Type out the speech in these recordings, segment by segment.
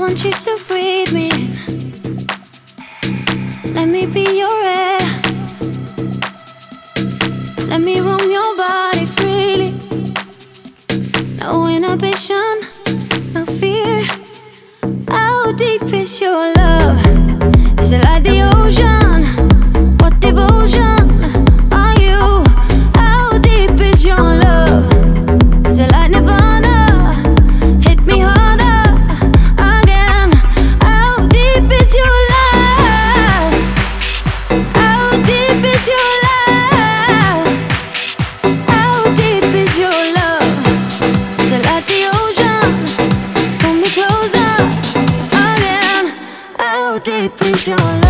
want you to breathe me. Let me be your air. Let me roam your body freely. No inhibition, no fear. How deep is your love? Is it like the ocean? What devotion are you? How deep is your love? Is it like Nirvana? Hit me harder again. How deep is your love? How deep is your love? How deep is your love? Is it like the ocean? Pull me closer again. How deep is your love?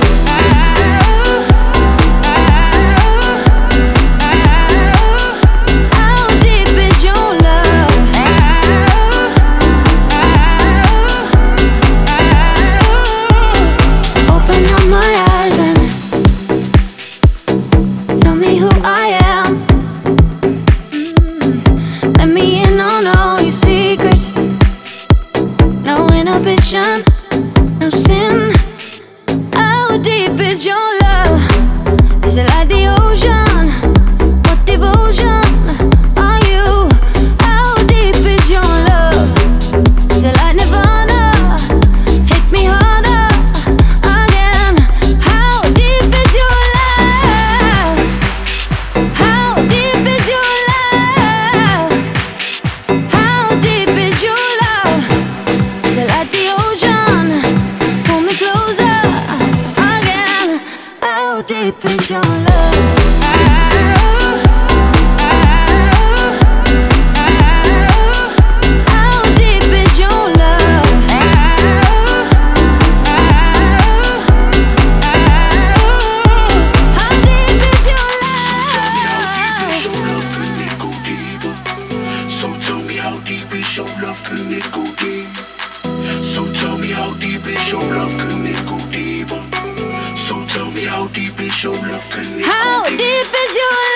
No sin. How deep is your love? Is it like the ocean? What devotion are you? How deep is your love? Is it like Nirvana? Hit me harder again. How deep is your love? How deep is your love? How deep is your love? Is it like the ocean? Pull me closer again. How deep is your love? How deep is your love? How deep is your love? So tell me how deep is your love? Can it go deep? So tell me how deep is your love? Can it go deeper? So tell me how deep is your love? Can it go deeper? How deep is your love?